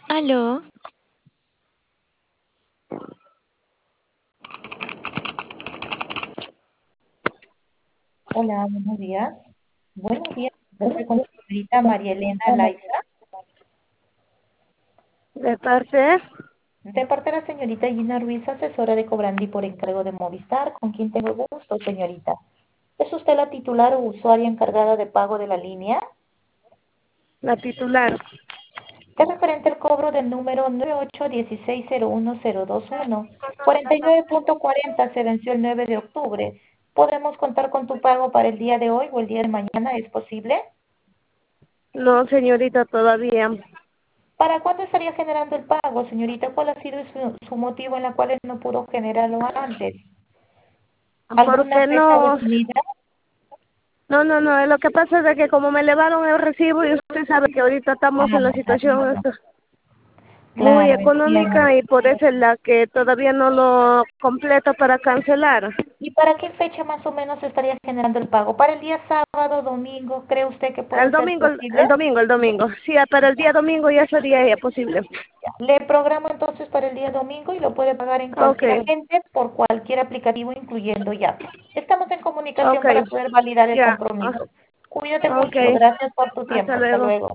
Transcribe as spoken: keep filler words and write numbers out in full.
Aló, Hola, buenos días. Buenos días, entonces con la señorita María Elena Laiza. De parte, De parte de la señorita Gina Ruiz, asesora de Cobrandi por encargo de Movistar, con quien tengo el gusto, señorita. ¿Es usted la titular o usuaria encargada de pago de la línea? la titular. Es referente al cobro del número nueve ocho uno seis cero uno cero dos uno. cuarenta y nueve punto cuarenta se venció el nueve de octubre. ¿Podemos contar con tu pago para el día de hoy o el día de mañana? ¿Es posible? No, señorita, todavía. ¿Para cuándo estaría generando el pago, señorita? ¿Cuál ha sido su, su motivo en la cual él no pudo generarlo antes? ¿Alguna Porque fecha no, definida? no, no, no, lo que pasa es de que como me elevaron el recibo y usted sabe que ahorita estamos en la Ah, situación claro, esto, muy claro, entiendo. económica y por eso es la que todavía no lo completo para cancelar. ¿Y para qué fecha más o menos estaría generando el pago? ¿Para el día sábado, domingo? ¿Cree usted que puede El ser domingo, el, posible? el domingo, el domingo. Sí, para el día domingo ya sería ya posible. Le programo entonces para el día domingo y lo puede pagar en Ok, cualquier agente por cualquier aplicativo, incluyendo Yape. Estamos en comunicación ok, para poder validar el ya, ah, compromiso. Cuídate ok. mucho. Gracias por tu Hasta tiempo. Hasta luego. luego.